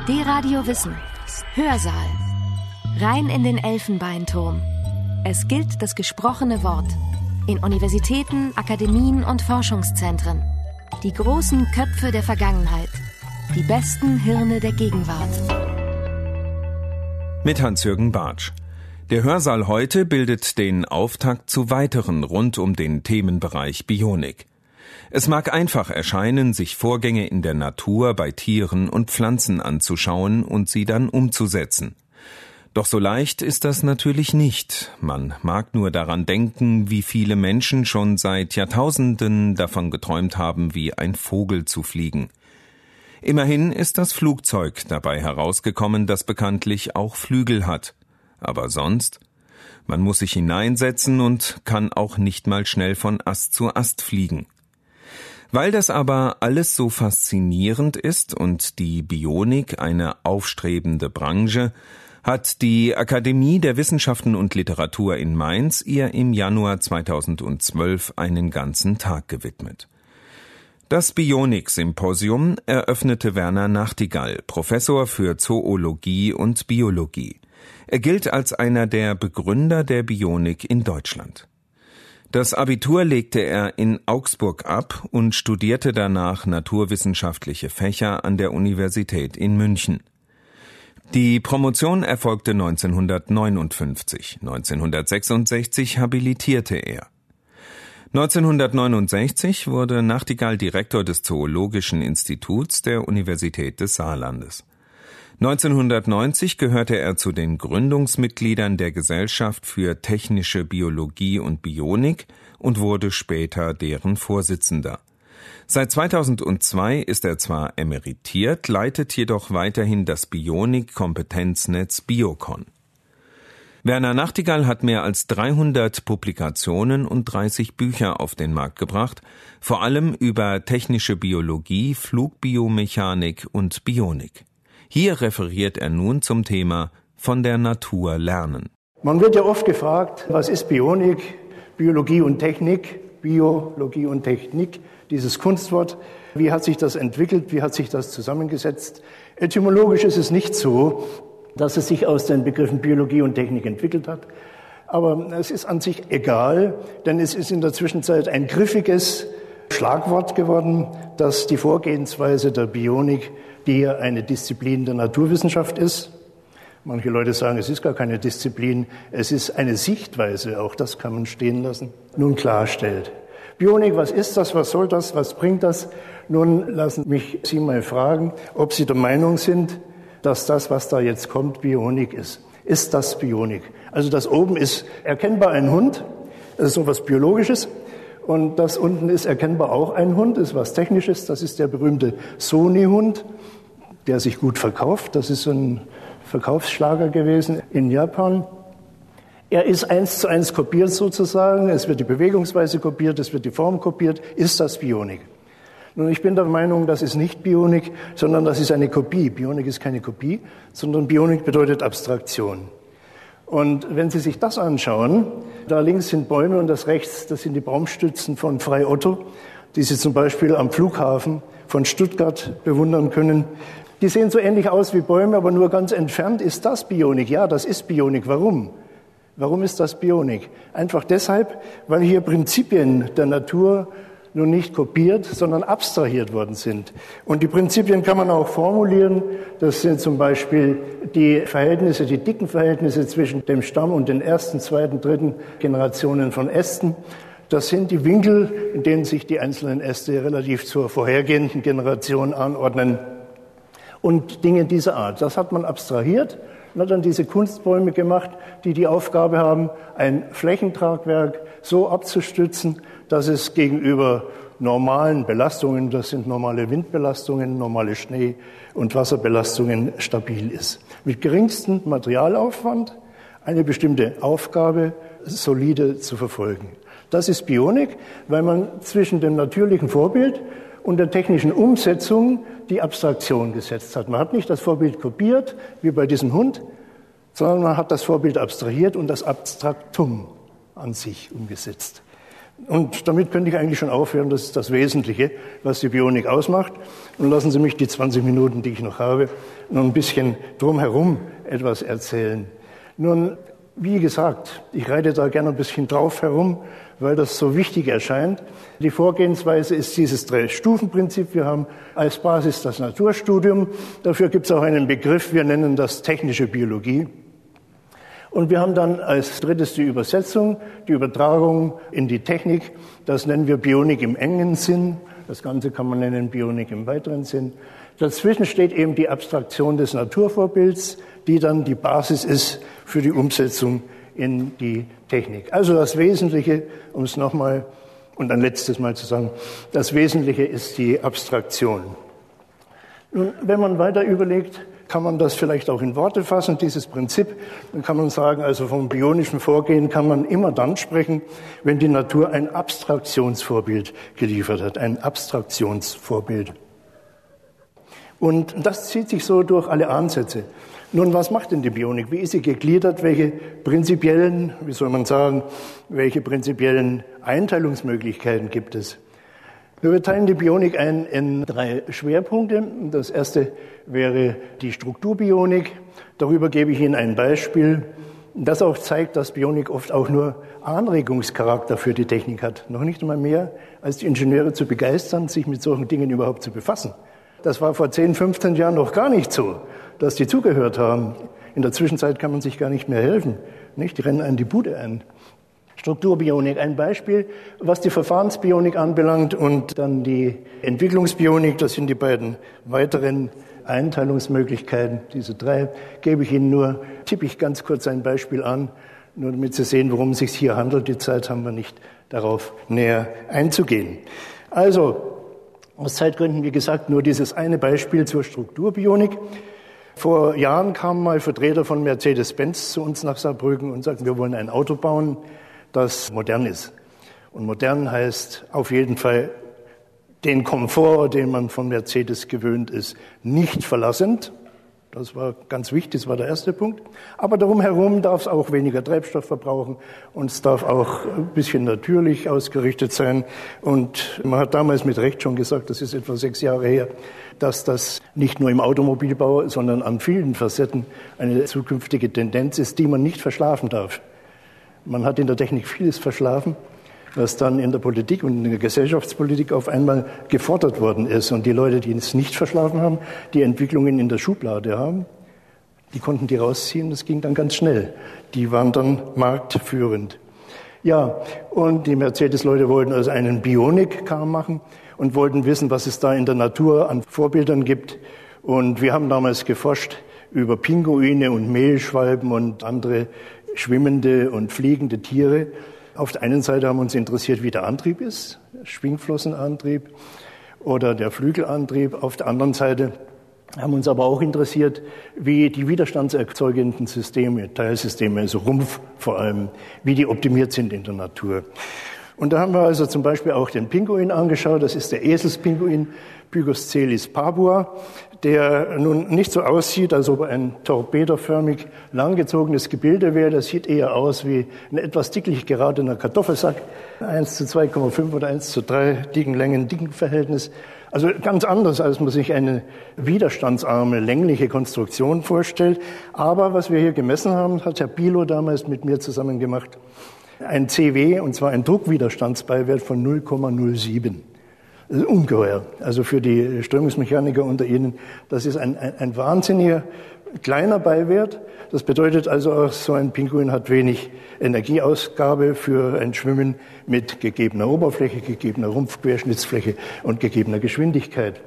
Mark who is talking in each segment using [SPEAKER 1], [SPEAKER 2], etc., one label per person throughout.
[SPEAKER 1] D-Radio Wissen. Hörsaal. Rein in den Elfenbeinturm. Es gilt das gesprochene Wort. In Universitäten, Akademien und Forschungszentren. Die großen Köpfe der Vergangenheit. Die besten Hirne der Gegenwart.
[SPEAKER 2] Mit Hans-Jürgen Bartsch. Der Hörsaal heute bildet den Auftakt zu weiteren rund um den Themenbereich Bionik. Es mag einfach erscheinen, sich Vorgänge in der Natur bei Tieren und Pflanzen anzuschauen und sie dann umzusetzen. Doch so leicht ist das natürlich nicht. Man mag nur daran denken, wie viele Menschen schon seit Jahrtausenden davon geträumt haben, wie ein Vogel zu fliegen. Immerhin ist das Flugzeug dabei herausgekommen, das bekanntlich auch Flügel hat. Aber sonst? Man muss sich hineinsetzen und kann auch nicht mal schnell von Ast zu Ast fliegen. Weil das aber alles so faszinierend ist und die Bionik eine aufstrebende Branche, hat die Akademie der Wissenschaften und Literatur in Mainz ihr im Januar 2012 einen ganzen Tag gewidmet. Das Bionik-Symposium eröffnete Werner Nachtigall, Professor für Zoologie und Biologie. Er gilt als einer der Begründer der Bionik in Deutschland. Das Abitur legte er in Augsburg ab und studierte danach naturwissenschaftliche Fächer an der Universität in München. Die Promotion erfolgte 1959. 1966 habilitierte er. 1969 wurde Nachtigall Direktor des Zoologischen Instituts der Universität des Saarlandes. 1990 gehörte er zu den Gründungsmitgliedern der Gesellschaft für technische Biologie und Bionik und wurde später deren Vorsitzender. Seit 2002 ist er zwar emeritiert, leitet jedoch weiterhin das Bionik-Kompetenznetz Biocon. Werner Nachtigall hat mehr als 300 Publikationen und 30 Bücher auf den Markt gebracht, vor allem über technische Biologie, Flugbiomechanik und Bionik. Hier referiert er nun zum Thema von der Natur lernen.
[SPEAKER 3] Man wird ja oft gefragt, was ist Bionik, Biologie und Technik, Biologie und Technik, dieses Kunstwort, wie hat sich das entwickelt, wie hat sich das zusammengesetzt? Etymologisch ist es nicht so, dass es sich aus den Begriffen Biologie und Technik entwickelt hat, aber es ist an sich egal, denn es ist in der Zwischenzeit ein griffiges Schlagwort geworden, das die Vorgehensweise der Bionik, die ja eine Disziplin der Naturwissenschaft ist. Manche Leute sagen, es ist gar keine Disziplin, es ist eine Sichtweise, auch das kann man stehen lassen, nun klarstellt. Bionik, was ist das, was soll das, was bringt das? Nun lassen mich Sie mal fragen, ob Sie der Meinung sind, dass das, was da jetzt kommt, Bionik ist. Ist das Bionik? Also das oben ist erkennbar ein Hund, das ist so was Biologisches. Und das unten ist erkennbar auch ein Hund, ist was Technisches. Das ist der berühmte Sony-Hund, der sich gut verkauft. Das ist so ein Verkaufsschlager gewesen in Japan. Er ist 1:1 kopiert sozusagen. Es wird die Bewegungsweise kopiert, es wird die Form kopiert. Ist das Bionik? Nun, ich bin der Meinung, das ist nicht Bionik, sondern das ist eine Kopie. Bionik ist keine Kopie, sondern Bionik bedeutet Abstraktion. Und wenn Sie sich das anschauen, da links sind Bäume und das rechts, das sind die Baumstützen von Frei Otto, die Sie zum Beispiel am Flughafen von Stuttgart bewundern können. Die sehen so ähnlich aus wie Bäume, aber nur ganz entfernt. Ist das Bionik? Ja, das ist Bionik. Warum? Warum ist das Bionik? Einfach deshalb, weil hier Prinzipien der Natur nun nicht kopiert, sondern abstrahiert worden sind. Und die Prinzipien kann man auch formulieren. Das sind zum Beispiel die Verhältnisse, die dicken Verhältnisse zwischen dem Stamm und den ersten, zweiten, dritten Generationen von Ästen. Das sind die Winkel, in denen sich die einzelnen Äste relativ zur vorhergehenden Generation anordnen. Und Dinge dieser Art. Das hat man abstrahiert und hat dann diese Kunstbäume gemacht, die die Aufgabe haben, ein Flächentragwerk so abzustützen, dass es gegenüber normalen Belastungen, das sind normale Windbelastungen, normale Schnee- und Wasserbelastungen, stabil ist. Mit geringstem Materialaufwand eine bestimmte Aufgabe solide zu verfolgen. Das ist Bionik, weil man zwischen dem natürlichen Vorbild und der technischen Umsetzung die Abstraktion gesetzt hat. Man hat nicht das Vorbild kopiert, wie bei diesem Hund, sondern man hat das Vorbild abstrahiert und das Abstraktum an sich umgesetzt. Und damit könnte ich eigentlich schon aufhören. Das ist das Wesentliche, was die Bionik ausmacht. Und lassen Sie mich die 20 Minuten, die ich noch habe, noch ein bisschen drumherum etwas erzählen. Nun, wie gesagt, ich reite da gerne ein bisschen drauf herum, weil das so wichtig erscheint. Die Vorgehensweise ist dieses 3-Stufen-Prinzip. Wir haben als Basis das Naturstudium. Dafür gibt es auch einen Begriff, wir nennen das technische Biologie. Und wir haben dann als drittes die Übersetzung, die Übertragung in die Technik. Das nennen wir Bionik im engen Sinn. Das Ganze kann man nennen Bionik im weiteren Sinn. Dazwischen steht eben die Abstraktion des Naturvorbilds, die dann die Basis ist für die Umsetzung in die Technik. Also das Wesentliche, um es nochmal und ein letztes Mal zu sagen, das Wesentliche ist die Abstraktion. Nun, wenn man weiter überlegt, kann man das vielleicht auch in Worte fassen, dieses Prinzip. Dann kann man sagen, also vom bionischen Vorgehen kann man immer dann sprechen, wenn die Natur ein Abstraktionsvorbild geliefert hat, ein Abstraktionsvorbild. Und das zieht sich so durch alle Ansätze. Nun, was macht denn die Bionik? Wie ist sie gegliedert? Welche prinzipiellen, welche prinzipiellen Einteilungsmöglichkeiten gibt es? Wir teilen die Bionik ein in 3 Schwerpunkte. Das erste wäre die Strukturbionik. Darüber gebe ich Ihnen ein Beispiel, das auch zeigt, dass Bionik oft auch nur Anregungscharakter für die Technik hat. Noch nicht einmal mehr, als die Ingenieure zu begeistern, sich mit solchen Dingen überhaupt zu befassen. Das war vor 10, 15 Jahren noch gar nicht so, dass die zugehört haben. In der Zwischenzeit kann man sich gar nicht mehr helfen. Nicht? Die rennen einen die Bude ein. Strukturbionik, ein Beispiel, was die Verfahrensbionik anbelangt und dann die Entwicklungsbionik, das sind die beiden weiteren Einteilungsmöglichkeiten. Diese 3 gebe ich Ihnen nur, tippe ich ganz kurz ein Beispiel an, nur damit Sie sehen, worum es sich hier handelt. Die Zeit haben wir nicht, darauf näher einzugehen. Also, aus Zeitgründen, wie gesagt, nur dieses eine Beispiel zur Strukturbionik. Vor Jahren kamen mal Vertreter von Mercedes-Benz zu uns nach Saarbrücken und sagten, wir wollen ein Auto bauen, das modern ist. Und modern heißt auf jeden Fall den Komfort, den man von Mercedes gewöhnt ist, nicht verlassend. Das war ganz wichtig, das war der erste Punkt. Aber darum herum darf es auch weniger Treibstoff verbrauchen und es darf auch ein bisschen natürlich ausgerichtet sein. Und man hat damals mit Recht schon gesagt, das ist etwa 6 Jahre her, dass das nicht nur im Automobilbau, sondern an vielen Facetten eine zukünftige Tendenz ist, die man nicht verschlafen darf. Man hat in der Technik vieles verschlafen, was dann in der Politik und in der Gesellschaftspolitik auf einmal gefordert worden ist. Und die Leute, die es nicht verschlafen haben, die Entwicklungen in der Schublade haben, die konnten die rausziehen, das ging dann ganz schnell. Die waren dann marktführend. Ja, und die Mercedes-Leute wollten also einen Bionik-Car machen und wollten wissen, was es da in der Natur an Vorbildern gibt. Und wir haben damals geforscht über Pinguine und Mehlschwalben und andere schwimmende und fliegende Tiere. Auf der einen Seite haben wir uns interessiert, wie der Antrieb ist, Schwingflossenantrieb oder der Flügelantrieb. Auf der anderen Seite haben uns aber auch interessiert, wie die widerstandserzeugenden Systeme, Teilsysteme, also Rumpf vor allem, wie die optimiert sind in der Natur. Und da haben wir also zum Beispiel auch den Pinguin angeschaut. Das ist der Eselspinguin, Pygoscelis pabua, der nun nicht so aussieht, als ob er ein torpederförmig langgezogenes Gebilde wäre. Das sieht eher aus wie ein etwas dicklich geratener Kartoffelsack. 1:2,5 oder 1:3 Dickenlängen-Dickenverhältnis. Also ganz anders, als man sich eine widerstandsarme, längliche Konstruktion vorstellt. Aber was wir hier gemessen haben, hat Herr Bilo damals mit mir zusammen gemacht, ein CW, und zwar ein Druckwiderstandsbeiwert von 0,07. Das ist ungeheuer. Also für die Strömungsmechaniker unter Ihnen, das ist ein wahnsinniger kleiner Beiwert. Das bedeutet also auch, so ein Pinguin hat wenig Energieausgabe für ein Schwimmen mit gegebener Oberfläche, gegebener Rumpfquerschnittsfläche und gegebener Geschwindigkeit.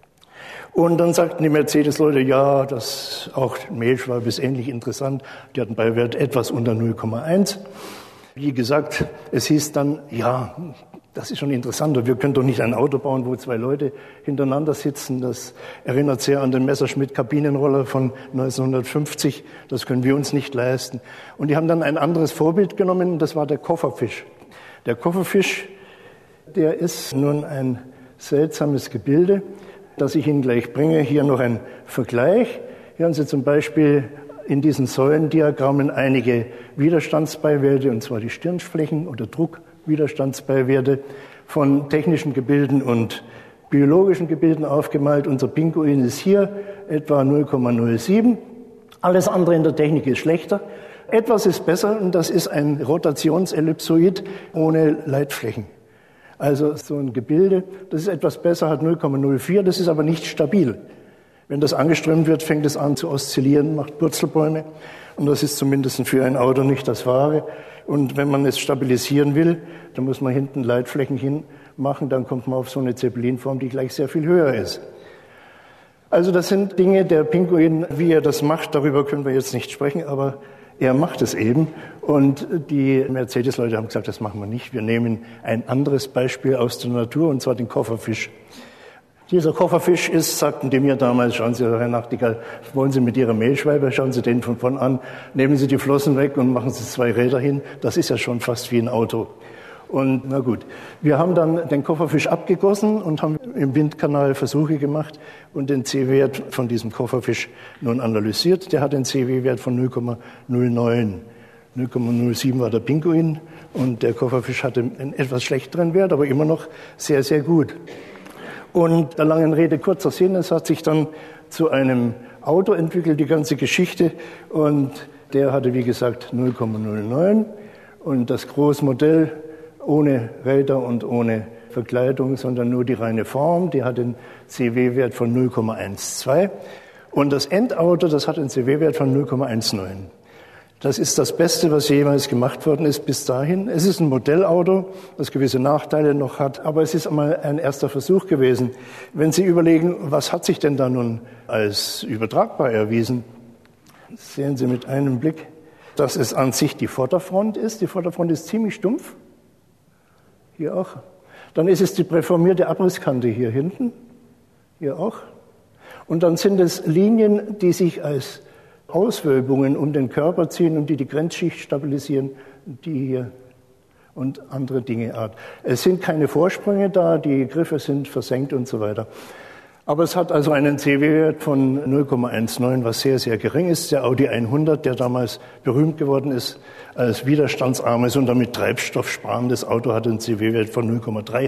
[SPEAKER 3] Und dann sagten die Mercedes-Leute, ja, das auch Mehlschwalbe ist ähnlich interessant. Die hat einen Beiwert etwas unter 0,1. Wie gesagt, es hieß dann, ja, das ist schon interessanter. Wir können doch nicht ein Auto bauen, wo 2 Leute hintereinander sitzen. Das erinnert sehr an den Messerschmitt-Kabinenroller von 1950. Das können wir uns nicht leisten. Und die haben dann ein anderes Vorbild genommen, das war der Kofferfisch. Der Kofferfisch, der ist nun ein seltsames Gebilde, das ich Ihnen gleich bringe. Hier noch ein Vergleich. Hier haben Sie zum Beispiel in diesen Säulendiagrammen einige Widerstandsbeiwerte, und zwar die Stirnflächen oder Druckbeiwerte Widerstandsbeiwerte von technischen Gebilden und biologischen Gebilden aufgemalt. Unser Pinguin ist hier etwa 0,07. Alles andere in der Technik ist schlechter. Etwas ist besser und das ist ein Rotationsellipsoid ohne Leitflächen. Also so ein Gebilde, das ist etwas besser, hat 0,04, das ist aber nicht stabil. Wenn das angeströmt wird, fängt es an zu oszillieren, macht Purzelbäume und das ist zumindest für ein Auto nicht das Wahre. Und wenn man es stabilisieren will, dann muss man hinten Leitflächen hinmachen, dann kommt man auf so eine Zeppelinform, die gleich sehr viel höher ist. Also das sind Dinge, der Pinguin, wie er das macht, darüber können wir jetzt nicht sprechen, aber er macht es eben und die Mercedes-Leute haben gesagt, das machen wir nicht. Wir nehmen ein anderes Beispiel aus der Natur, und zwar den Kofferfisch. Dieser Kofferfisch ist, sagten die mir damals, schauen Sie, Herr Nachtigall, wollen Sie mit Ihrer Mehlschweibe, schauen Sie den von vorn an, nehmen Sie die Flossen weg und machen Sie 2 Räder hin. Das ist ja schon fast wie ein Auto. Und na gut, wir haben dann den Kofferfisch abgegossen und haben im Windkanal Versuche gemacht und den C-Wert von diesem Kofferfisch nun analysiert. Der hat einen CW-Wert von 0,09. 0,07 war der Pinguin und der Kofferfisch hatte einen etwas schlechteren Wert, aber immer noch sehr, sehr gut. Und der langen Rede kurzer Sinn, es hat sich dann zu einem Auto entwickelt, die ganze Geschichte, und der hatte, wie gesagt, 0,09 und das Großmodell ohne Räder und ohne Verkleidung, sondern nur die reine Form. Die hat einen CW-Wert von 0,12. Und das Endauto, das hat einen CW-Wert von 0,19. Das ist das Beste, was jemals gemacht worden ist bis dahin. Es ist ein Modellauto, das gewisse Nachteile noch hat, aber es ist einmal ein erster Versuch gewesen. Wenn Sie überlegen, was hat sich denn da nun als übertragbar erwiesen, sehen Sie mit einem Blick, dass es an sich die Vorderfront ist. Die Vorderfront ist ziemlich stumpf. Hier auch. Dann ist es die präformierte Abrisskante hier hinten. Hier auch. Und dann sind es Linien, die sich als Auswölbungen um den Körper ziehen und die Grenzschicht stabilisieren, die hier und andere Dinge. Es sind keine Vorsprünge da, die Griffe sind versenkt und so weiter. Aber es hat also einen CW-Wert von 0,19, was sehr, sehr gering ist. Der Audi 100, der damals berühmt geworden ist als widerstandsarmes und damit treibstoffsparendes Auto, hatte einen CW-Wert von 0,3.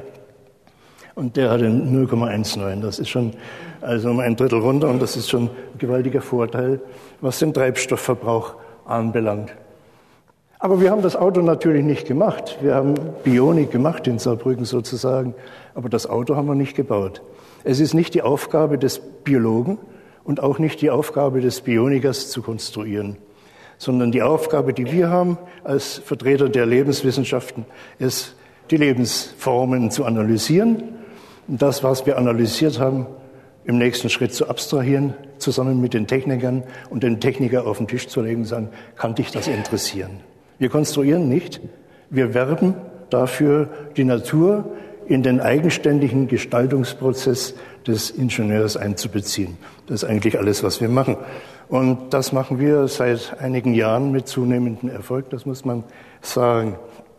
[SPEAKER 3] Und der hatte 0,19. Das ist schon also um ein Drittel runter und das ist schon ein gewaltiger Vorteil, was den Treibstoffverbrauch anbelangt. Aber wir haben das Auto natürlich nicht gemacht. Wir haben Bionik gemacht in Saarbrücken sozusagen, aber das Auto haben wir nicht gebaut. Es ist nicht die Aufgabe des Biologen und auch nicht die Aufgabe des Bionikers zu konstruieren, sondern die Aufgabe, die wir haben als Vertreter der Lebenswissenschaften, ist, die Lebensformen zu analysieren und das, was wir analysiert haben, im nächsten Schritt zu abstrahieren, zusammen mit den Technikern und den Techniker auf den Tisch zu legen und sagen, kann dich das interessieren? Wir konstruieren nicht, wir werben dafür, die Natur in den eigenständigen Gestaltungsprozess des Ingenieurs einzubeziehen. Das ist eigentlich alles, was wir machen. Und das machen wir seit einigen Jahren mit zunehmendem Erfolg, das muss man sagen.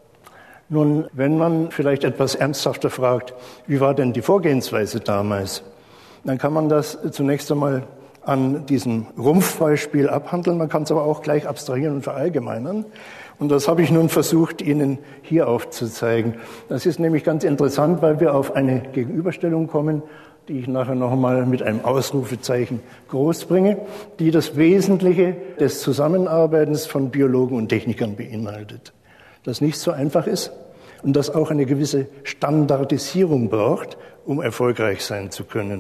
[SPEAKER 3] Nun, wenn man vielleicht etwas ernsthafter fragt, wie war denn die Vorgehensweise damals, dann kann man das zunächst einmal an diesem Rumpfbeispiel abhandeln. Man kann es aber auch gleich abstrahieren und verallgemeinern. Und das habe ich nun versucht, Ihnen hier aufzuzeigen. Das ist nämlich ganz interessant, weil wir auf eine Gegenüberstellung kommen, die ich nachher noch einmal mit einem Ausrufezeichen groß bringe, die das Wesentliche des Zusammenarbeitens von Biologen und Technikern beinhaltet. Das nicht so einfach ist und das auch eine gewisse Standardisierung braucht, um erfolgreich sein zu können.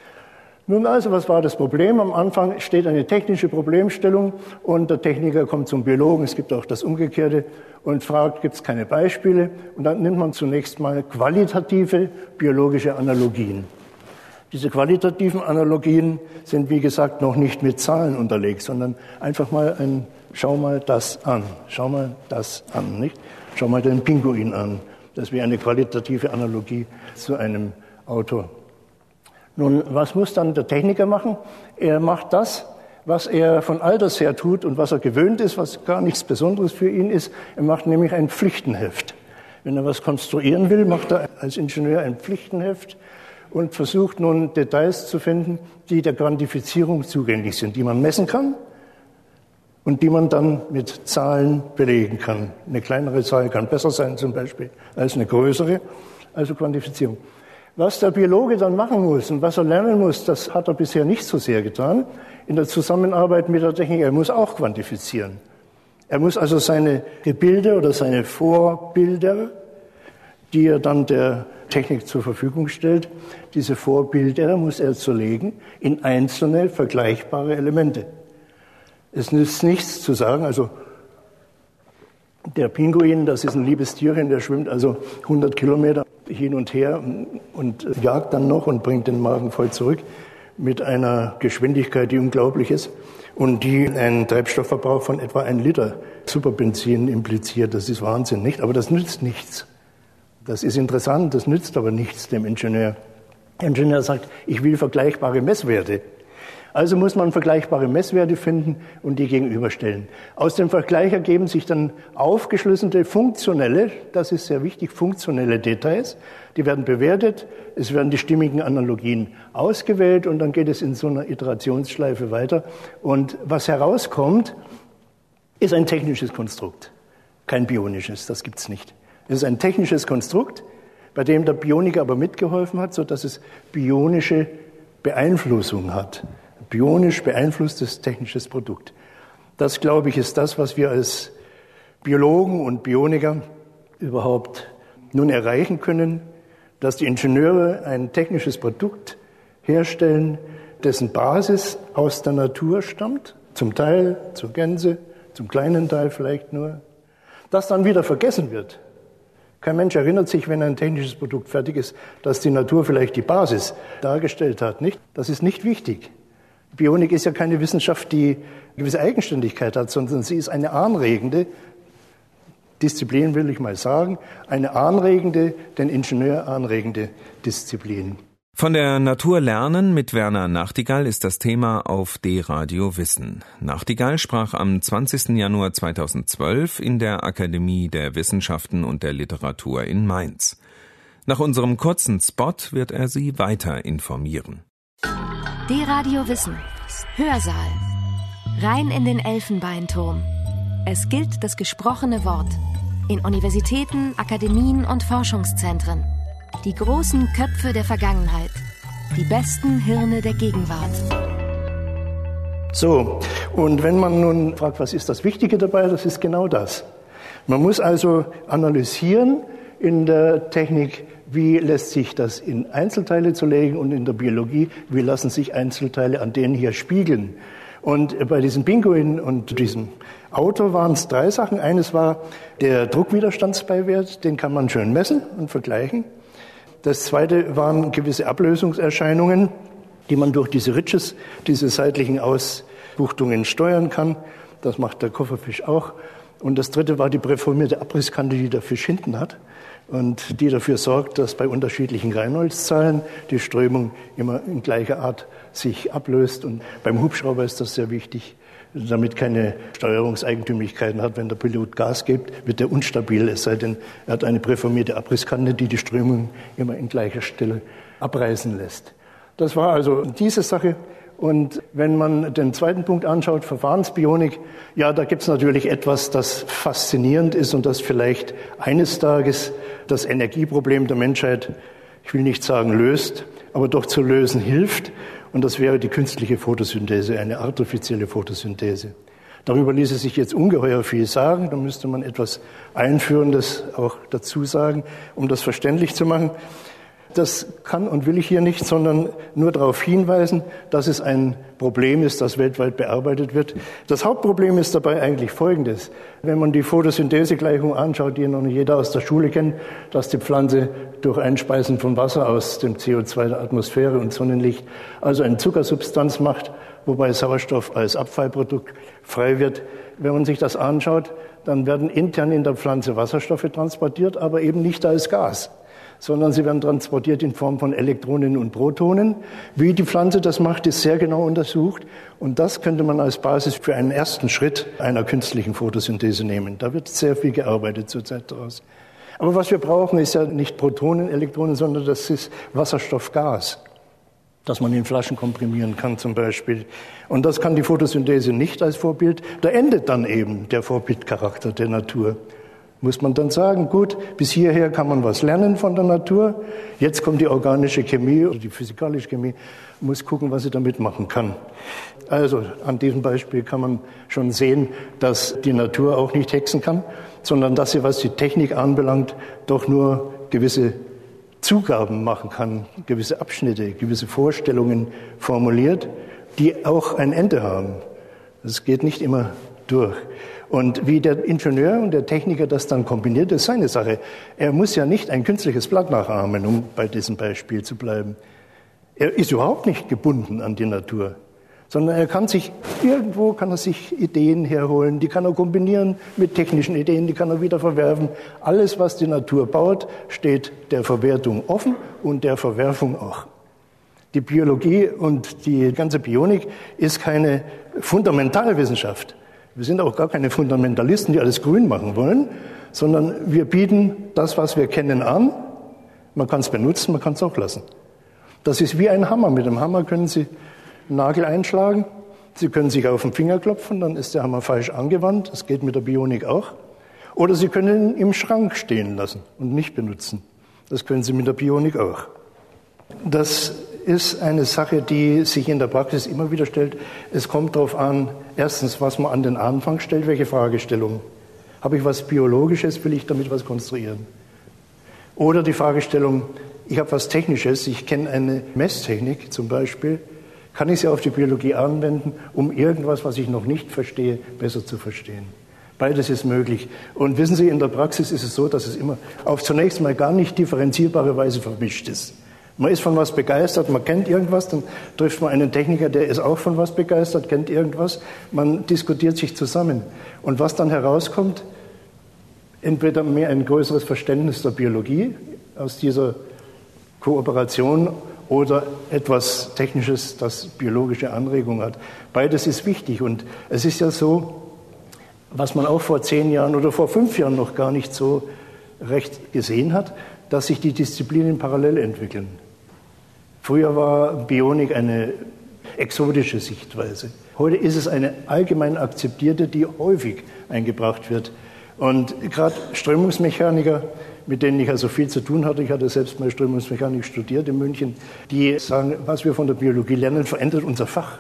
[SPEAKER 3] Nun also, was war das Problem? Am Anfang steht eine technische Problemstellung und der Techniker kommt zum Biologen, es gibt auch das Umgekehrte, und fragt, gibt es keine Beispiele? Und dann nimmt man zunächst mal qualitative biologische Analogien. Diese qualitativen Analogien sind, wie gesagt, noch nicht mit Zahlen unterlegt, sondern einfach mal ein schau mal das an, nicht? Schau mal den Pinguin an. Das ist wie eine qualitative Analogie zu einem Auto. Nun, was muss dann der Techniker machen? Er macht das, was er von Alters her tut und was er gewöhnt ist, was gar nichts Besonderes für ihn ist. Er macht nämlich ein Pflichtenheft. Wenn er was konstruieren will, macht er als Ingenieur ein Pflichtenheft und versucht nun Details zu finden, die der Quantifizierung zugänglich sind, die man messen kann und die man dann mit Zahlen belegen kann. Eine kleinere Zahl kann besser sein zum Beispiel als eine größere, also Quantifizierung. Was der Biologe dann machen muss und was er lernen muss, das hat er bisher nicht so sehr getan. In der Zusammenarbeit mit der Technik, er muss auch quantifizieren. Er muss also seine Gebilde oder seine Vorbilder, die er dann der Technik zur Verfügung stellt, diese Vorbilder muss er zerlegen in einzelne vergleichbare Elemente. Es nützt nichts zu sagen, also der Pinguin, das ist ein liebes Tierchen, der schwimmt also 100 Kilometer hin und her und jagt dann noch und bringt den Magen voll zurück mit einer Geschwindigkeit, die unglaublich ist und die einen Treibstoffverbrauch von etwa 1 Liter Superbenzin impliziert. Das ist Wahnsinn, nicht? Aber das nützt nichts. Das ist interessant, das nützt aber nichts dem Ingenieur. Der Ingenieur sagt, ich will vergleichbare Messwerte. Also muss man vergleichbare Messwerte finden und die gegenüberstellen. Aus dem Vergleich ergeben sich dann aufgeschlüsselte funktionelle, das ist sehr wichtig, funktionelle Details. Die werden bewertet, es werden die stimmigen Analogien ausgewählt und dann geht es in so einer Iterationsschleife weiter. Und was herauskommt, ist ein technisches Konstrukt, kein bionisches, das gibt's nicht. Es ist ein technisches Konstrukt, bei dem der Bioniker aber mitgeholfen hat, sodass es bionische Beeinflussung hat. Bionisch beeinflusstes technisches Produkt. Das, glaube ich, ist das, was wir als Biologen und Bioniker überhaupt nun erreichen können, dass die Ingenieure ein technisches Produkt herstellen, dessen Basis aus der Natur stammt, zum Teil, zur Gänze, zum kleinen Teil vielleicht nur, das dann wieder vergessen wird. Kein Mensch erinnert sich, wenn ein technisches Produkt fertig ist, dass die Natur vielleicht die Basis dargestellt hat. Nicht? Das ist nicht wichtig. Bionik ist ja keine Wissenschaft, die eine gewisse Eigenständigkeit hat, sondern sie ist eine anregende Disziplin, will ich mal sagen, eine anregende, den Ingenieur anregende Disziplin.
[SPEAKER 2] Von der Natur lernen mit Werner Nachtigall ist das Thema auf D-Radio Wissen. Nachtigall sprach am 20. Januar 2012 in der Akademie der Wissenschaften und der Literatur in Mainz. Nach unserem kurzen Spot wird er Sie weiter informieren.
[SPEAKER 1] D-Radio Wissen. Hörsaal. Rein in den Elfenbeinturm. Es gilt das gesprochene Wort. In Universitäten, Akademien und Forschungszentren. Die großen Köpfe der Vergangenheit. Die besten Hirne der Gegenwart.
[SPEAKER 3] So, und wenn man nun fragt, was ist das Wichtige dabei, das ist genau das. Man muss also analysieren in der Technik, wie lässt sich das in Einzelteile zerlegen und in der Biologie, wie lassen sich Einzelteile an denen hier spiegeln. Und bei diesem Pinguin und diesem Auto waren es 3 Sachen. Eines war der Druckwiderstandsbeiwert, den kann man schön messen und vergleichen. Das zweite waren gewisse Ablösungserscheinungen, die man durch diese Ridges, diese seitlichen Ausbuchtungen steuern kann. Das macht der Kofferfisch auch. Und das dritte war die präformierte Abrisskante, die der Fisch hinten hat und die dafür sorgt, dass bei unterschiedlichen Reinholdszahlen die Strömung immer in gleicher Art sich ablöst. Und beim Hubschrauber ist das sehr wichtig, damit keine Steuerungseigentümlichkeiten hat. Wenn der Pilot Gas gibt, wird er unstabil, es sei denn, er hat eine präformierte Abrisskante, die die Strömung immer in gleicher Stelle abreißen lässt. Das war also diese Sache. Und wenn man den zweiten Punkt anschaut, Verfahrensbionik, ja, da gibt es natürlich etwas, das faszinierend ist und das vielleicht eines Tages das Energieproblem der Menschheit, ich will nicht sagen löst, aber doch zu lösen hilft. Und das wäre die künstliche Photosynthese, eine artifizielle Photosynthese. Darüber ließe sich jetzt ungeheuer viel sagen. Da müsste man etwas Einführendes auch dazu sagen, um das verständlich zu machen. Das kann und will ich hier nicht, sondern nur darauf hinweisen, dass es ein Problem ist, das weltweit bearbeitet wird. Das Hauptproblem ist dabei eigentlich Folgendes. Wenn man die Photosynthesegleichung anschaut, die noch nicht jeder aus der Schule kennt, dass die Pflanze durch Einspeisen von Wasser aus dem CO2 der Atmosphäre und Sonnenlicht also eine Zuckersubstanz macht, wobei Sauerstoff als Abfallprodukt frei wird. Wenn man sich das anschaut, dann werden intern in der Pflanze Wasserstoffe transportiert, aber eben nicht als Gas, sondern sie werden transportiert in Form von Elektronen und Protonen. Wie die Pflanze das macht, ist sehr genau untersucht. Und das könnte man als Basis für einen ersten Schritt einer künstlichen Photosynthese nehmen. Da wird sehr viel gearbeitet zurzeit daraus. Aber was wir brauchen, ist ja nicht Protonen, Elektronen, sondern das ist Wasserstoffgas. dass man in Flaschen komprimieren kann zum Beispiel. Und das kann die Photosynthese nicht als Vorbild. Da endet dann eben der Vorbildcharakter der Natur. Muss man dann sagen, gut, bis hierher kann man was lernen von der Natur. Jetzt kommt die organische Chemie oder die physikalische Chemie, muss gucken, was sie damit machen kann. Also an diesem Beispiel kann man schon sehen, dass die Natur auch nicht hexen kann, sondern dass sie, was die Technik anbelangt, doch nur gewisse Zugaben machen kann, gewisse Abschnitte, gewisse Vorstellungen formuliert, die auch ein Ende haben. Das geht nicht immer durch. Und wie der Ingenieur und der Techniker das dann kombiniert, ist seine Sache. Er muss ja nicht ein künstliches Blatt nachahmen, um bei diesem Beispiel zu bleiben. Er ist überhaupt nicht gebunden an die Natur, sondern er kann sich Ideen herholen, die kann er kombinieren mit technischen Ideen, die kann er wieder verwerfen. Alles, was die Natur baut, steht der Verwertung offen und der Verwerfung auch. Die Biologie und die ganze Bionik ist keine Fundamentalwissenschaft. Wir sind auch gar keine Fundamentalisten, die alles grün machen wollen, sondern wir bieten das, was wir kennen, an. Man kann es benutzen, man kann es auch lassen. Das ist wie ein Hammer. Mit dem Hammer können Sie einen Nagel einschlagen. Sie können sich auf den Finger klopfen, dann ist der Hammer falsch angewandt. Das geht mit der Bionik auch. Oder Sie können ihn im Schrank stehen lassen und nicht benutzen. Das können Sie mit der Bionik auch. Das ist eine Sache, die sich in der Praxis immer wieder stellt. Es kommt darauf an, erstens, was man an den Anfang stellt, welche Fragestellung. Habe ich was Biologisches, will ich damit was konstruieren? Oder die Fragestellung, ich habe was Technisches, ich kenne eine Messtechnik zum Beispiel, kann ich sie auf die Biologie anwenden, um irgendwas, was ich noch nicht verstehe, besser zu verstehen? Beides ist möglich. Und wissen Sie, in der Praxis ist es so, dass es immer auf zunächst mal gar nicht differenzierbare Weise vermischt ist. Man ist von was begeistert, man kennt irgendwas, dann trifft man einen Techniker, der ist auch von was begeistert, kennt irgendwas, man diskutiert sich zusammen. Und was dann herauskommt, entweder mehr ein größeres Verständnis der Biologie aus dieser Kooperation oder etwas Technisches, das biologische Anregung hat. Beides ist wichtig und es ist ja so, was man auch vor 10 Jahren oder vor 5 Jahren noch gar nicht so recht gesehen hat, dass sich die Disziplinen parallel entwickeln. Früher war Bionik eine exotische Sichtweise. Heute ist es eine allgemein akzeptierte, die häufig eingebracht wird. Und gerade Strömungsmechaniker, mit denen ich also viel zu tun hatte, ich hatte selbst mal Strömungsmechanik studiert in München, die sagen, was wir von der Biologie lernen, verändert unser Fach.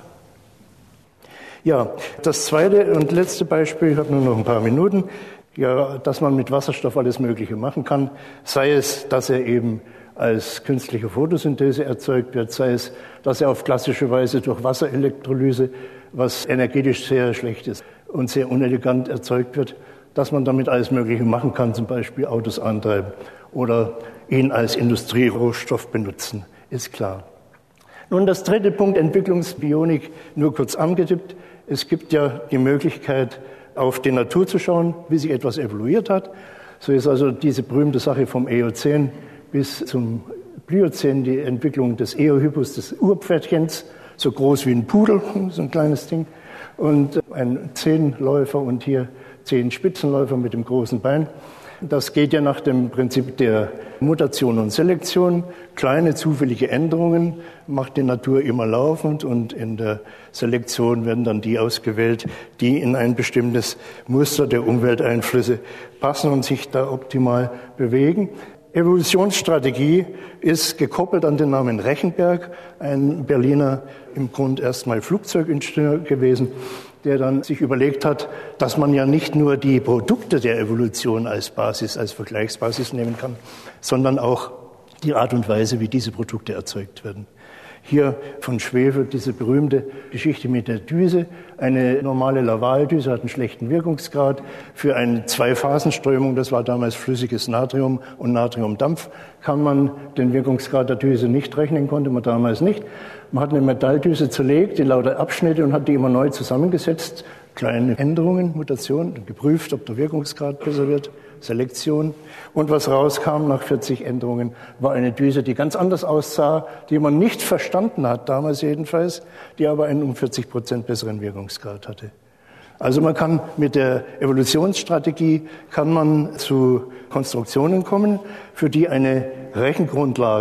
[SPEAKER 3] Ja, das zweite und letzte Beispiel, ich habe nur noch ein paar Minuten, ja, dass man mit Wasserstoff alles Mögliche machen kann, sei es, dass er eben als künstliche Photosynthese erzeugt wird, sei es, dass er auf klassische Weise durch Wasserelektrolyse, was energetisch sehr schlecht ist und sehr unelegant erzeugt wird, dass man damit alles Mögliche machen kann, zum Beispiel Autos antreiben oder ihn als Industrierohstoff benutzen, ist klar. Nun, das dritte Punkt, Entwicklungsbionik, nur kurz angetippt. Es gibt ja die Möglichkeit, auf die Natur zu schauen, wie sich etwas evoluiert hat. So ist also diese berühmte Sache vom Eozän bis zum Pliozän, die Entwicklung des Eohippus, des Urpferdchens, so groß wie ein Pudel, so ein kleines Ding, und ein Zehenläufer und hier 10 Spitzenläufer mit dem großen Bein. Das geht ja nach dem Prinzip der Mutation und Selektion. Kleine zufällige Änderungen macht die Natur immer laufend und in der Selektion werden dann die ausgewählt, die in ein bestimmtes Muster der Umwelteinflüsse passen und sich da optimal bewegen. Evolutionsstrategie ist gekoppelt an den Namen Rechenberg, ein Berliner, im Grund erstmal Flugzeugingenieur gewesen, der dann sich überlegt hat, dass man ja nicht nur die Produkte der Evolution als Basis, als Vergleichsbasis nehmen kann, sondern auch die Art und Weise, wie diese Produkte erzeugt werden. Hier von Schwefel diese berühmte Geschichte mit der Düse. Eine normale Lavaldüse hat einen schlechten Wirkungsgrad. Für eine Zwei-Phasen-Strömung, das war damals flüssiges Natrium und Natriumdampf, kann man den Wirkungsgrad der Düse nicht rechnen, konnte man damals nicht. Man hat eine Metalldüse zerlegt in lauter Abschnitte und hat die immer neu zusammengesetzt. Kleine Änderungen, Mutationen, geprüft, ob der Wirkungsgrad besser wird. Selektion. Und was rauskam nach 40 Änderungen, war eine Düse, die ganz anders aussah, die man nicht verstanden hat, damals jedenfalls, die aber einen um 40% besseren Wirkungsgrad hatte. Also man kann mit der Evolutionsstrategie kann man zu Konstruktionen kommen, für die eine Rechengrundlage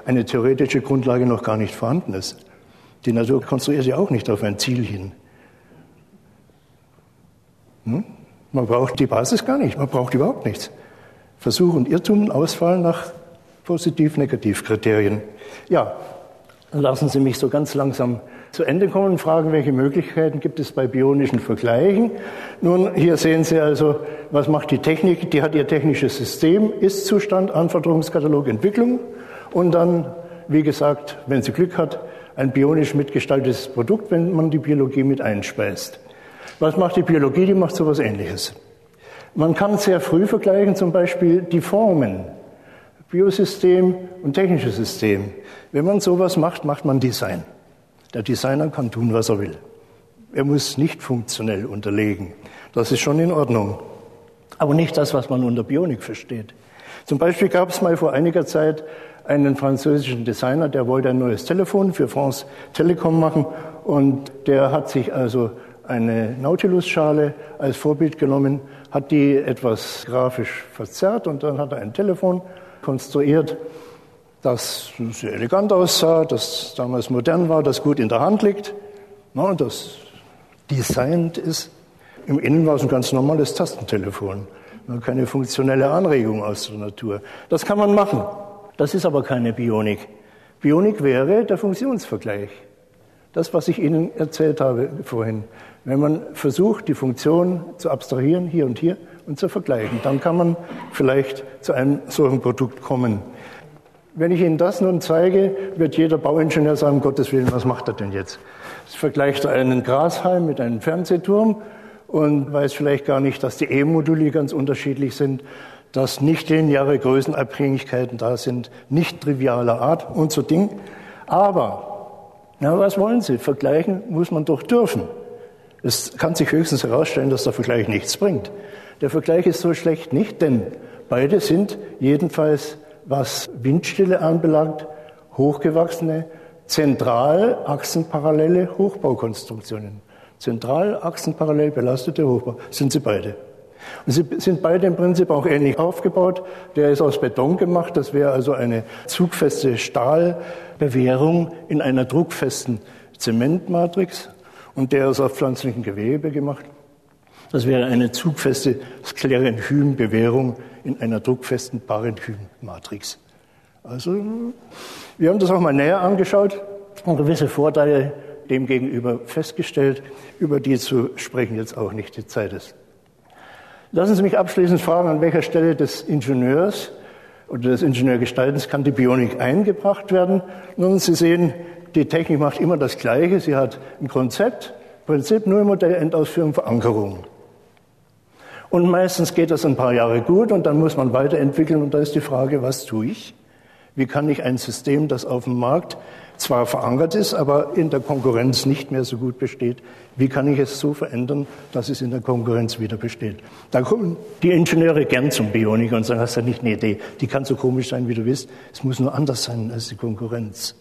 [SPEAKER 3] eine theoretische Grundlage noch gar nicht vorhanden ist. Die Natur konstruiert ja auch nicht auf ein Ziel hin. Man braucht die Basis gar nicht, man braucht überhaupt nichts. Versuch und Irrtum, Auswahl nach Positiv-Negativ-Kriterien. Ja, lassen Sie mich so ganz langsam zu Ende kommen und fragen, welche Möglichkeiten gibt es bei bionischen Vergleichen. Nun, hier sehen Sie also, was macht die Technik? Die hat ihr technisches System, Ist-Zustand, Anforderungskatalog, Entwicklung und dann, wie gesagt, wenn sie Glück hat, ein bionisch mitgestaltetes Produkt, wenn man die Biologie mit einspeist. Was macht die Biologie? Die macht so etwas Ähnliches. Man kann sehr früh vergleichen, zum Beispiel die Formen, Biosystem und technisches System. Wenn man sowas macht, macht man Design. Der Designer kann tun, was er will. Er muss nicht funktionell unterlegen. Das ist schon in Ordnung. Aber nicht das, was man unter Bionik versteht. Zum Beispiel gab es mal vor einiger Zeit einen französischen Designer, der wollte ein neues Telefon für France Telecom machen und der hat sich also eine Nautilus-Schale als Vorbild genommen, hat die etwas grafisch verzerrt und dann hat er ein Telefon konstruiert, das sehr elegant aussah, das damals modern war, das gut in der Hand liegt, und das designt ist. Im Innen war es ein ganz normales Tastentelefon, keine funktionelle Anregung aus der Natur. Das kann man machen. Das ist aber keine Bionik. Bionik wäre der Funktionsvergleich. Das, was ich Ihnen erzählt habe vorhin. Wenn man versucht, die Funktion zu abstrahieren, hier und zu vergleichen, dann kann man vielleicht zu einem solchen Produkt kommen. Wenn ich Ihnen das nun zeige, wird jeder Bauingenieur sagen, um Gottes Willen, was macht er denn jetzt? Es vergleicht einen Grashalm mit einem Fernsehturm und weiß vielleicht gar nicht, dass die E-Moduli ganz unterschiedlich sind, dass nicht lineare Größenabhängigkeiten da sind, nicht trivialer Art und so Ding. Aber, was wollen Sie? Vergleichen muss man doch dürfen. Es kann sich höchstens herausstellen, dass der Vergleich nichts bringt. Der Vergleich ist so schlecht nicht, denn beide sind jedenfalls, was Windstille anbelangt, hochgewachsene, zentral achsenparallele Hochbaukonstruktionen. Zentral achsenparallel belastete Hochbau sind sie beide. Und sie sind beide im Prinzip auch ähnlich aufgebaut. Der ist aus Beton gemacht, das wäre also eine zugfeste Stahlbewehrung in einer druckfesten Zementmatrix. Und der ist aus pflanzlichem Gewebe gemacht. Das wäre eine zugfeste Sklerenchym-Bewehrung in einer druckfesten Parenchym-Matrix. Also, wir haben das auch mal näher angeschaut und gewisse Vorteile demgegenüber festgestellt, über die zu sprechen jetzt auch nicht die Zeit ist. Lassen Sie mich abschließend fragen, an welcher Stelle des Ingenieurs oder des Ingenieurgestaltens kann die Bionik eingebracht werden? Nun, Sie sehen, die Technik macht immer das Gleiche. Sie hat ein Konzept, Prinzip, Nullmodell, Endausführung, Verankerung. Und meistens geht das ein paar Jahre gut und dann muss man weiterentwickeln. Und da ist die Frage, was tue ich? Wie kann ich ein System, das auf dem Markt zwar verankert ist, aber in der Konkurrenz nicht mehr so gut besteht, wie kann ich es so verändern, dass es in der Konkurrenz wieder besteht? Da kommen die Ingenieure gern zum Bioniker und sagen, hast du nicht eine Idee? Die kann so komisch sein, wie du willst. Es muss nur anders sein als die Konkurrenz.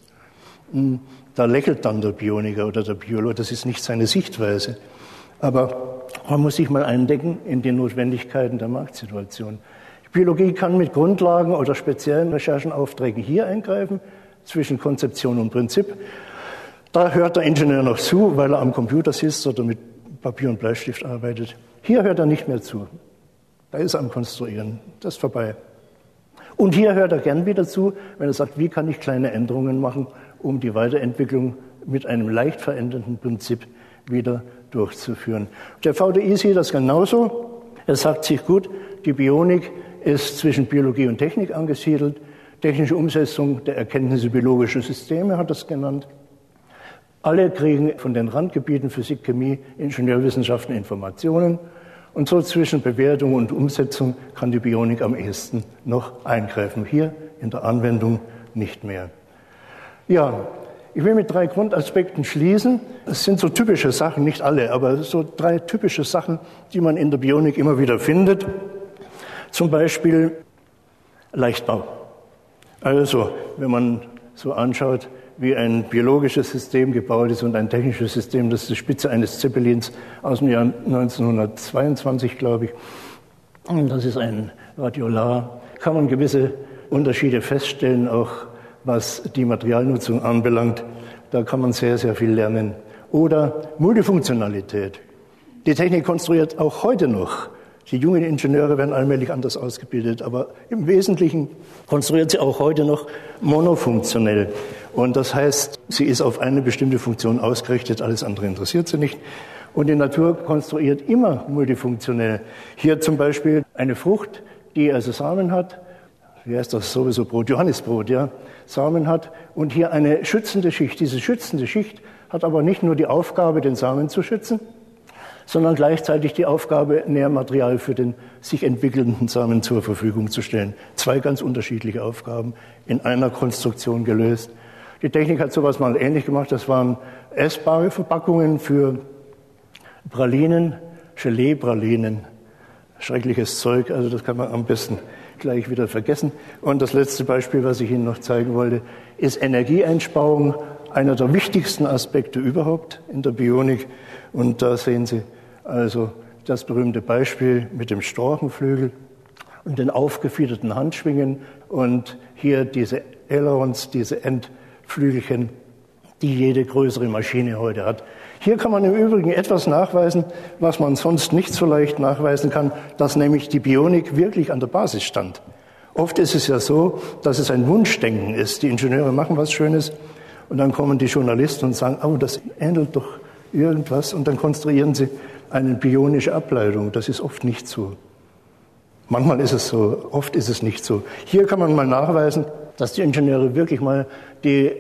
[SPEAKER 3] Da lächelt dann der Bioniker oder der Biologe, das ist nicht seine Sichtweise. Aber man muss sich mal eindecken in die Notwendigkeiten der Marktsituation. Die Biologie kann mit Grundlagen oder speziellen Recherchenaufträgen hier eingreifen, zwischen Konzeption und Prinzip. Da hört der Ingenieur noch zu, weil er am Computer sitzt oder mit Papier und Bleistift arbeitet. Hier hört er nicht mehr zu. Da ist er am Konstruieren. Das ist vorbei. Und hier hört er gern wieder zu, wenn er sagt, wie kann ich kleine Änderungen machen, um die Weiterentwicklung mit einem leicht verändernden Prinzip wieder durchzuführen. Der VDI sieht das genauso. Er sagt sich, gut, die Bionik ist zwischen Biologie und Technik angesiedelt. Technische Umsetzung der Erkenntnisse biologischer Systeme hat das genannt. Alle kriegen von den Randgebieten Physik, Chemie, Ingenieurwissenschaften Informationen. Und so zwischen Bewertung und Umsetzung kann die Bionik am ehesten noch eingreifen. Hier in der Anwendung nicht mehr. Ja, ich will mit 3 Grundaspekten schließen. Es sind so typische Sachen, nicht alle, aber so 3 typische Sachen, die man in der Bionik immer wieder findet. Zum Beispiel Leichtbau. Also, wenn man so anschaut, wie ein biologisches System gebaut ist und ein technisches System, das ist die Spitze eines Zeppelins aus dem Jahr 1922, glaube ich. Und das ist ein Radiolar. Kann man gewisse Unterschiede feststellen, auch was die Materialnutzung anbelangt. Da kann man sehr, sehr viel lernen. Oder Multifunktionalität. Die Technik konstruiert auch heute noch. Die jungen Ingenieure werden allmählich anders ausgebildet, aber im Wesentlichen konstruiert sie auch heute noch monofunktionell. Und das heißt, sie ist auf eine bestimmte Funktion ausgerichtet, alles andere interessiert sie nicht. Und die Natur konstruiert immer multifunktionell. Hier zum Beispiel eine Frucht, die also Samen hat. Wie heißt das sowieso Brot? Johannisbrot, ja. Samen hat und hier eine schützende Schicht. Diese schützende Schicht hat aber nicht nur die Aufgabe, den Samen zu schützen, sondern gleichzeitig die Aufgabe, Nährmaterial für den sich entwickelnden Samen zur Verfügung zu stellen. 2 ganz unterschiedliche Aufgaben in einer Konstruktion gelöst. Die Technik hat sowas mal ähnlich gemacht. Das waren essbare Verpackungen für Pralinen, Gelee-Pralinen. Schreckliches Zeug, also das kann man am besten gleich wieder vergessen. Und das letzte Beispiel, was ich Ihnen noch zeigen wollte, ist Energieeinsparung, einer der wichtigsten Aspekte überhaupt in der Bionik. Und da sehen Sie also das berühmte Beispiel mit dem Storchenflügel und den aufgefiederten Handschwingen und hier diese Ailerons, diese Endflügelchen, die jede größere Maschine heute hat. Hier kann man im Übrigen etwas nachweisen, was man sonst nicht so leicht nachweisen kann, dass nämlich die Bionik wirklich an der Basis stand. Oft ist es ja so, dass es ein Wunschdenken ist. Die Ingenieure machen was Schönes und dann kommen die Journalisten und sagen, oh, das ähnelt doch irgendwas, und dann konstruieren sie eine bionische Ableitung. Das ist oft nicht so. Manchmal ist es so, oft ist es nicht so. Hier kann man mal nachweisen, dass die Ingenieure wirklich mal die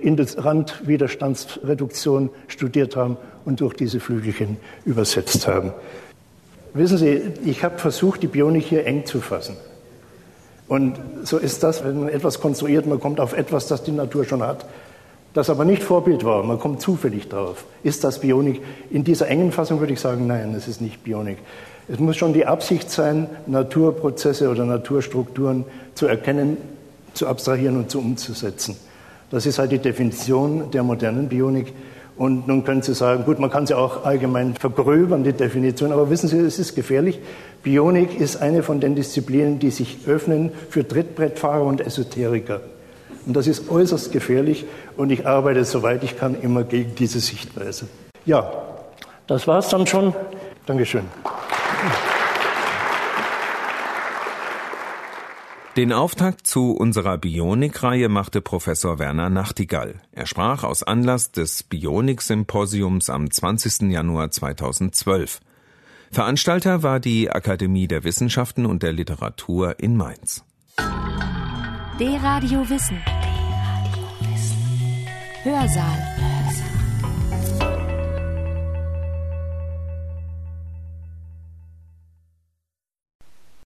[SPEAKER 3] Randwiderstandsreduktion studiert haben und durch diese Flügelchen übersetzt haben. Wissen Sie, ich habe versucht, die Bionik hier eng zu fassen. Und so ist das, wenn man etwas konstruiert, man kommt auf etwas, das die Natur schon hat, das aber nicht Vorbild war, man kommt zufällig drauf. Ist das Bionik? In dieser engen Fassung würde ich sagen, nein, es ist nicht Bionik. Es muss schon die Absicht sein, Naturprozesse oder Naturstrukturen zu erkennen, zu abstrahieren und zu umzusetzen. Das ist halt die Definition der modernen Bionik. Und nun können Sie sagen, gut, man kann sie auch allgemein vergröbern, die Definition, aber wissen Sie, es ist gefährlich. Bionik ist eine von den Disziplinen, die sich öffnen für Trittbrettfahrer und Esoteriker. Und das ist äußerst gefährlich und ich arbeite, soweit ich kann, immer gegen diese Sichtweise. Ja, das war's dann schon. Dankeschön.
[SPEAKER 2] Den Auftakt zu unserer Bionik-Reihe machte Professor Werner Nachtigall. Er sprach aus Anlass des Bionik-Symposiums am 20. Januar 2012. Veranstalter war die Akademie der Wissenschaften und der Literatur in Mainz.
[SPEAKER 1] D-Radio Wissen. Hörsaal.